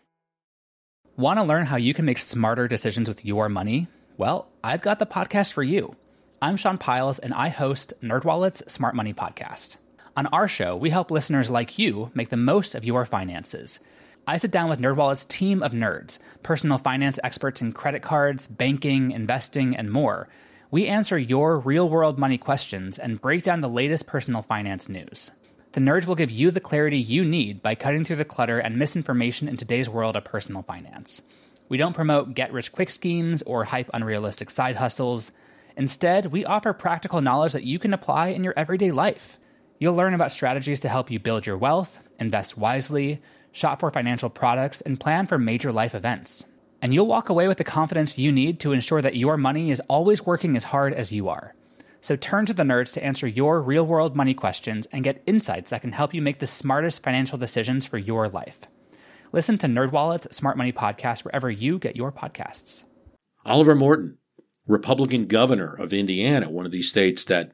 Want to learn how you can make smarter decisions with your money? Well, I've got the podcast for you. I'm Sean Piles, and I host NerdWallet's Smart Money Podcast. On our show, we help listeners like you make the most of your finances. I sit down with NerdWallet's team of nerds, personal finance experts in credit cards, banking, investing, and more. We answer your real-world money questions and break down the latest personal finance news. The nerds will give you the clarity you need by cutting through the clutter and misinformation in today's world of personal finance. We don't promote get-rich-quick schemes or hype unrealistic side hustles. Instead, we offer practical knowledge that you can apply in your everyday life. You'll learn about strategies to help you build your wealth, invest wisely, shop for financial products, and plan for major life events. And you'll walk away with the confidence you need to ensure that your money is always working as hard as you are. So turn to the nerds to answer your real-world money questions and get insights that can help you make the smartest financial decisions for your life. Listen to NerdWallet's Smart Money Podcast wherever you get your podcasts. Oliver Morton, Republican governor of Indiana, one of these states that,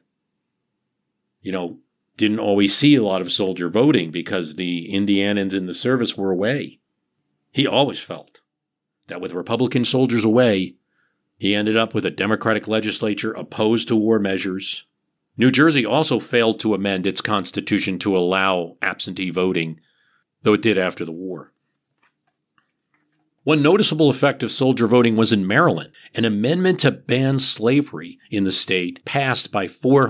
didn't always see a lot of soldier voting because the Indianans in the service were away. He always felt that with Republican soldiers away, he ended up with a Democratic legislature opposed to war measures. New Jersey also failed to amend its constitution to allow absentee voting, though it did after the war. One noticeable effect of soldier voting was in Maryland. An amendment to ban slavery in the state passed by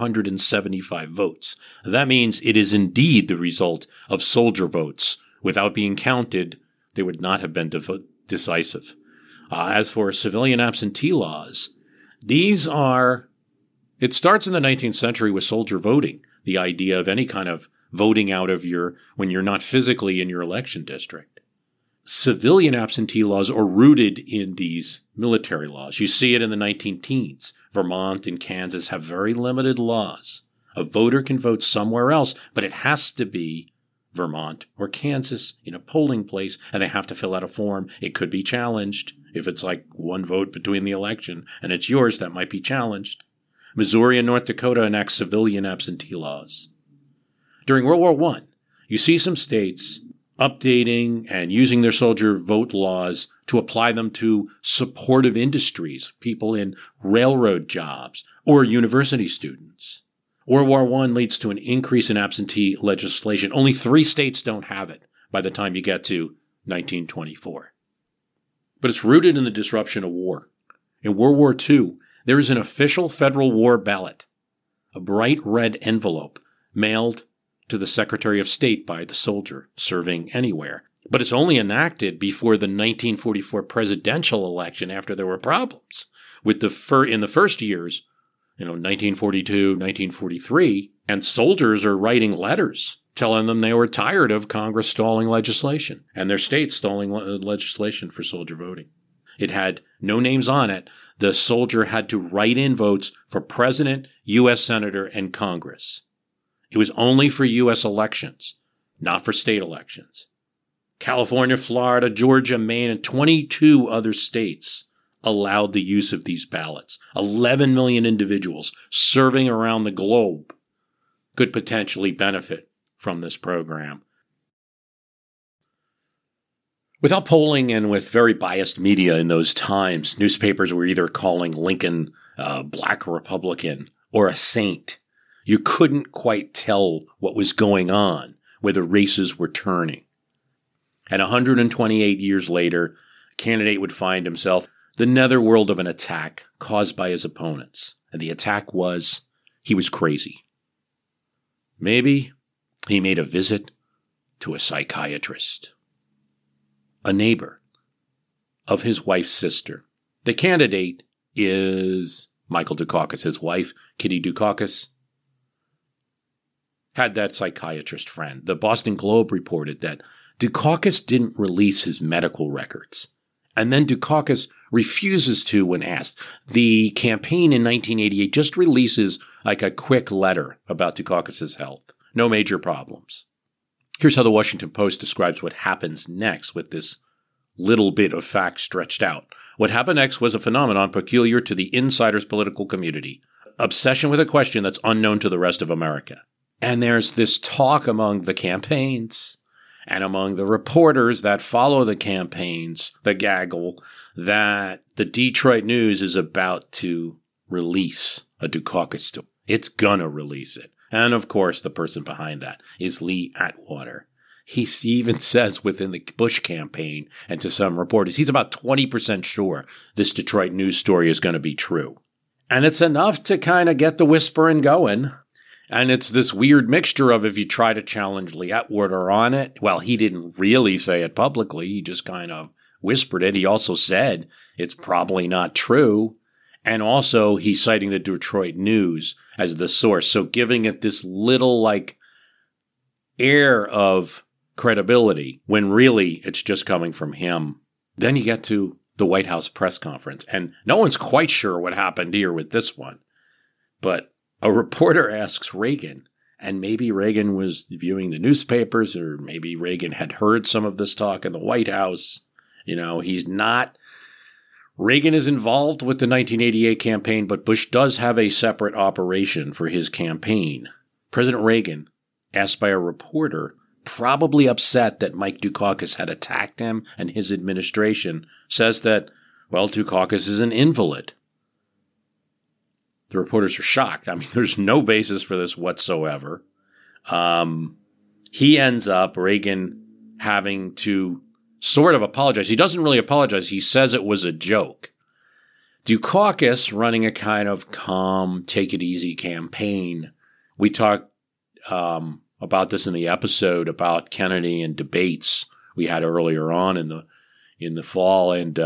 475 votes. That means it is indeed the result of soldier votes. Without being counted, they would not have been decisive. As for civilian absentee laws, it starts in the 19th century with soldier voting, the idea of any kind of voting out of when you're not physically in your election district. Civilian absentee laws are rooted in these military laws. You see it in the 19-teens. Vermont and Kansas have very limited laws. A voter can vote somewhere else, but it has to be Vermont or Kansas in a polling place, and they have to fill out a form. It could be challenged. If it's like one vote between the election and it's yours, that might be challenged. Missouri and North Dakota enact civilian absentee laws. During World War I, you see some states updating and using their soldier vote laws to apply them to supportive industries, people in railroad jobs, or university students. World War I leads to an increase in absentee legislation. Only 3 states don't have it by the time you get to 1924. But it's rooted in the disruption of war. In World War II, there is an official federal war ballot, a bright red envelope mailed to the Secretary of State by the soldier serving anywhere. But it's only enacted before the 1944 presidential election after there were problems with in the first years, 1942, 1943, and soldiers are writing letters telling them they were tired of Congress stalling legislation and their state stalling legislation for soldier voting. It had no names on it. The soldier had to write in votes for president, U.S. senator, and Congress. It was only for U.S. elections, not for state elections. California, Florida, Georgia, Maine, and 22 other states allowed the use of these ballots. 11 million individuals serving around the globe could potentially benefit from this program. Without polling and with very biased media in those times, newspapers were either calling Lincoln a black Republican or a saint. You couldn't quite tell what was going on, where the races were turning. And 128 years later, a candidate would find himself the netherworld of an attack caused by his opponents. And the attack was, he was crazy. Maybe he made a visit to a psychiatrist, a neighbor of his wife's sister. The candidate is Michael Dukakis. His wife, Kitty Dukakis, had that psychiatrist friend. The Boston Globe reported that Dukakis didn't release his medical records. And then Dukakis refuses to when asked. The campaign in 1988 just releases like a quick letter about Dukakis' health. No major problems. Here's how the Washington Post describes what happens next with this little bit of fact stretched out. What happened next was a phenomenon peculiar to the insider's political community. Obsession with a question that's unknown to the rest of America. And there's this talk among the campaigns and among the reporters that follow the campaigns, the gaggle, that the Detroit News is about to release a Dukakis story. It's gonna release it. And of course, the person behind that is Lee Atwater. He even says within the Bush campaign and to some reporters, he's about 20% sure this Detroit News story is going to be true. And it's enough to kind of get the whispering going. And it's this weird mixture of if you try to challenge Lee Atwater on it, well, he didn't really say it publicly. He just kind of whispered it. He also said it's probably not true. And also he's citing the Detroit News as the source. So giving it this little like air of credibility when really it's just coming from him. Then you get to the White House press conference. And no one's quite sure what happened here with this one. But a reporter asks Reagan, and maybe Reagan was viewing the newspapers, or maybe Reagan had heard some of this talk in the White House. You know, he's not. Reagan is involved with the 1988 campaign, but Bush does have a separate operation for his campaign. President Reagan, asked by a reporter, probably upset that Mike Dukakis had attacked him and his administration, says that, well, Dukakis is an invalid. The reporters are shocked. I mean, there's no basis for this whatsoever. He ends up, Reagan, having to sort of apologize. He doesn't really apologize. He says it was a joke. Dukakis, running a kind of calm, take-it-easy campaign. We talked about this in the episode about Kennedy and debates we had earlier on in the fall. And,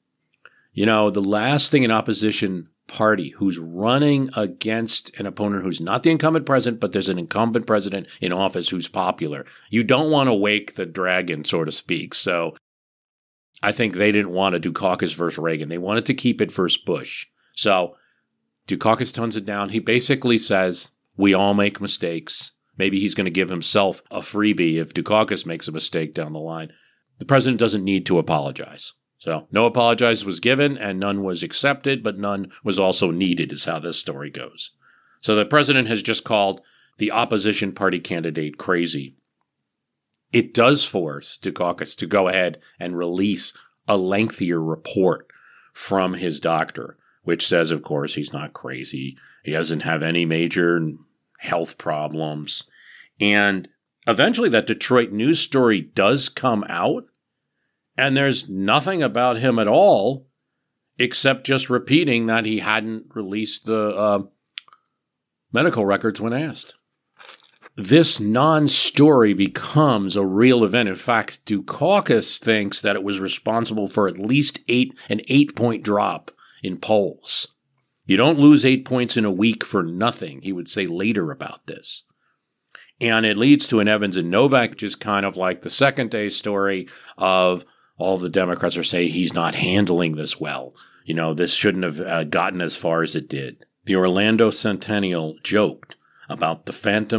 the last thing an opposition party who's running against an opponent who's not the incumbent president, but there's an incumbent president in office who's popular. You don't want to wake the dragon, so to speak. So I think they didn't want to do Dukakis versus Reagan. They wanted to keep it versus Bush. So Dukakis tones it down. He basically says, we all make mistakes. Maybe he's going to give himself a freebie if Dukakis makes a mistake down the line. The president doesn't need to apologize. So no apologize was given and none was accepted, but none was also needed is how this story goes. So the president has just called the opposition party candidate crazy. It does force Dukakis to go ahead and release a lengthier report from his doctor, which says, of course, he's not crazy. He doesn't have any major health problems. And eventually that Detroit News story does come out. And there's nothing about him at all except just repeating that he hadn't released the medical records when asked. This non-story becomes a real event. In fact, Dukakis thinks that it was responsible for at least an 8-point drop in polls. You don't lose 8 points in a week for nothing, he would say later about this. And it leads to an Evans and Novak, which is kind of like the second day story of all of the Democrats are saying he's not handling this well. You know, this shouldn't have gotten as far as it did. The Orlando Centennial joked about the phantom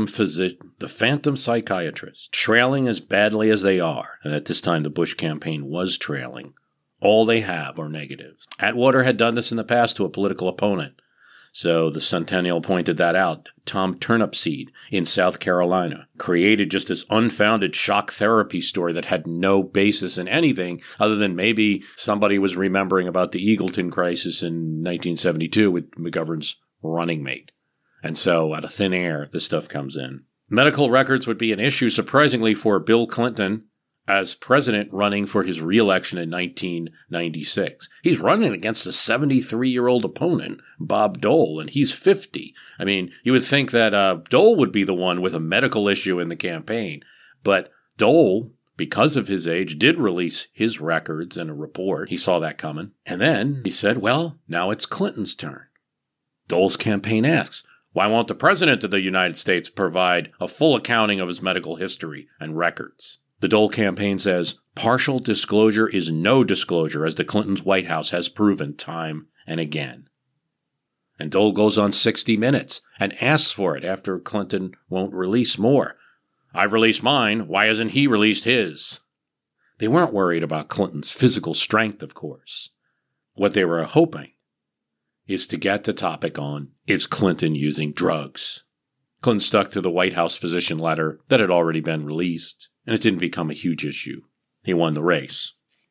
psychiatrist trailing as badly as they are. And at this time, the Bush campaign was trailing All they have are negatives. Atwater had done this in the past to a political opponent. So the Centennial pointed that out. Tom Turnipseed in South Carolina created just this unfounded shock therapy story that had no basis in anything other than maybe somebody was remembering about the Eagleton crisis in 1972 with McGovern's running mate. And so out of thin air, this stuff comes in. Medical records would be an issue, surprisingly, for Bill Clinton as president running for his re-election in 1996. He's running against a 73-year-old opponent, Bob Dole, and he's 50. I mean, you would think that Dole would be the one with a medical issue in the campaign. But Dole, because of his age, did release his records in a report. He saw that coming. And then he said, well, now it's Clinton's turn. Dole's campaign asks, why won't the president of the United States provide a full accounting of his medical history and records? The Dole campaign says, partial disclosure is no disclosure, as the Clintons' White House has proven time and again. And Dole goes on 60 Minutes and asks for it after Clinton won't release more. I've released mine. Why hasn't he released his? They weren't worried about Clinton's physical strength, of course. What they were hoping is to get the topic on, is Clinton using drugs? Clinton stuck to the White House physician letter that had already been released, and it didn't become a huge issue. He won the race.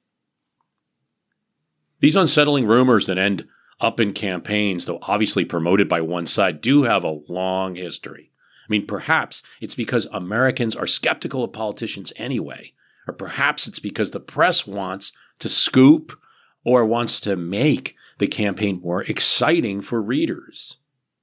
These unsettling rumors that end up in campaigns, though obviously promoted by one side, do have a long history. I mean, perhaps it's because Americans are skeptical of politicians anyway, or perhaps it's because the press wants to scoop or wants to make the campaign more exciting for readers.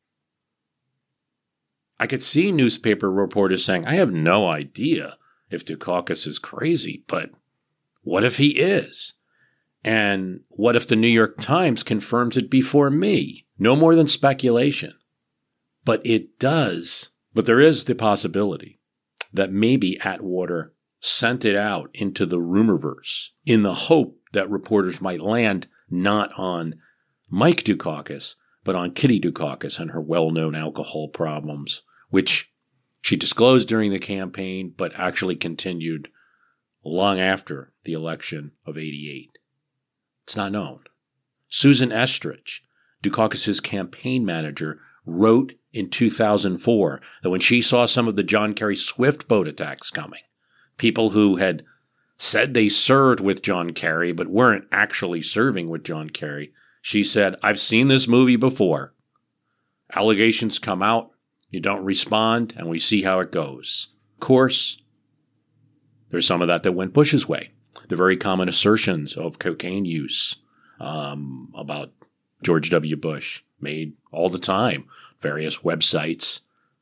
I could see newspaper reporters saying, I have no idea if Dukakis is crazy, but what if he is? And what if the New York Times confirms it before me? No more than speculation. But it does. But there is the possibility that maybe Atwater sent it out into the rumorverse in the hope that reporters might land not on Mike Dukakis, but on Kitty Dukakis and her well-known alcohol problems, which she disclosed during the campaign, but actually continued long after the election of '88. It's not known. Susan Estrich, Dukakis' campaign manager, wrote in 2004 that when she saw some of the John Kerry Swift boat attacks coming, people who had said they served with John Kerry but weren't actually serving with John Kerry, she said, I've seen this movie before. Allegations come out, you don't respond, and we see how it goes. Of course, there's some of that went Bush's way. The very common assertions of cocaine use about George W. Bush made all the time, various websites.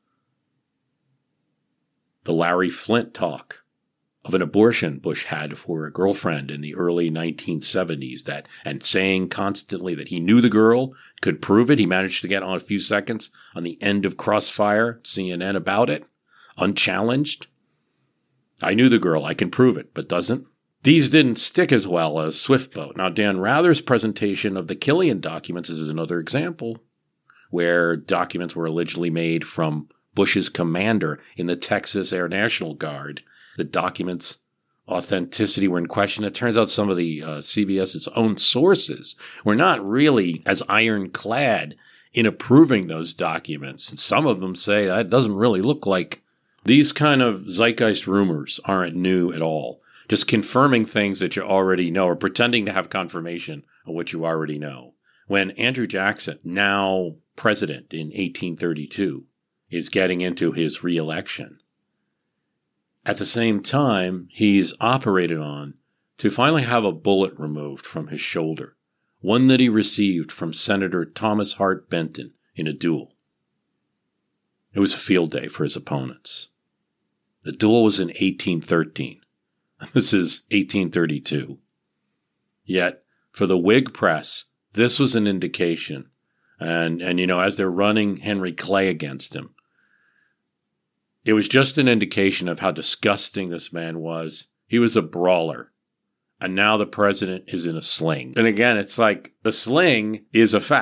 The Larry Flynt talk of an abortion Bush had for a girlfriend in the early 1970s, and saying constantly that he knew the girl, could prove it. He managed to get on a few seconds on the end of Crossfire, CNN, about it, unchallenged. I knew the girl, I can prove it, but doesn't. These didn't stick as well as Swiftboat. Now, Dan Rather's presentation of the Killian documents is another example where documents were allegedly made from Bush's commander in the Texas Air National Guard. The documents' authenticity were in question. It turns out some of the CBS's own sources were not really as ironclad in approving those documents. And some of them say that doesn't really look like. These kind of zeitgeist rumors aren't new at all. Just confirming things that you already know or pretending to have confirmation of what you already know. When Andrew Jackson, now president in 1832, is getting into his re-election, at the same time, he's operated on to finally have a bullet removed from his shoulder, one that he received from Senator Thomas Hart Benton in a duel. It was a field day for his opponents. The duel was in 1813. This is 1832. Yet, for the Whig press, this was an indication. And as they're running Henry Clay against him, it was just an indication of how disgusting this man was. He was a brawler. And now the president is in a sling. And again, it's like the sling is a fact.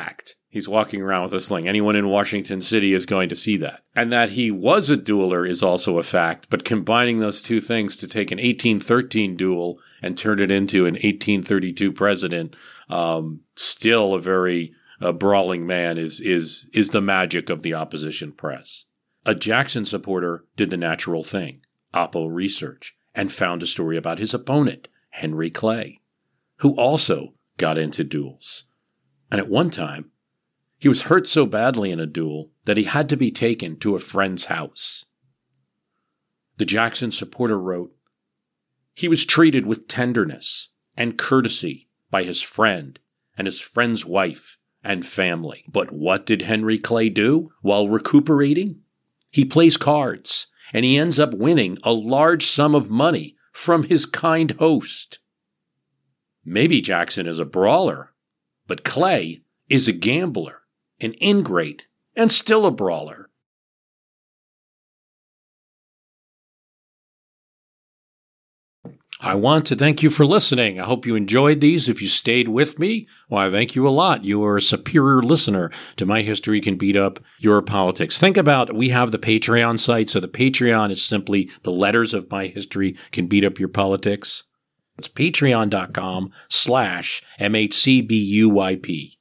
He's walking around with a sling. Anyone in Washington City is going to see that. And that he was a dueler is also a fact, but combining those two things to take an 1813 duel and turn it into an 1832 president, still a very brawling man is the magic of the opposition press. A Jackson supporter did the natural thing, Oppo research, and found a story about his opponent, Henry Clay, who also got into duels. And at one time, he was hurt so badly in a duel that he had to be taken to a friend's house. The Jackson supporter wrote, "He was treated with tenderness and courtesy by his friend and his friend's wife and family. But what did Henry Clay do while recuperating? He plays cards, and he ends up winning a large sum of money from his kind host." Maybe Jackson is a brawler, but Clay is a gambler, an ingrate, and still a brawler. I want to thank you for listening. I hope you enjoyed these. If you stayed with me, well, I thank you a lot. You are a superior listener to My History Can Beat Up Your Politics. Think about, we have the Patreon site. So the Patreon is simply the letters of My History Can Beat Up Your Politics. It's patreon.com/MHCBUYP.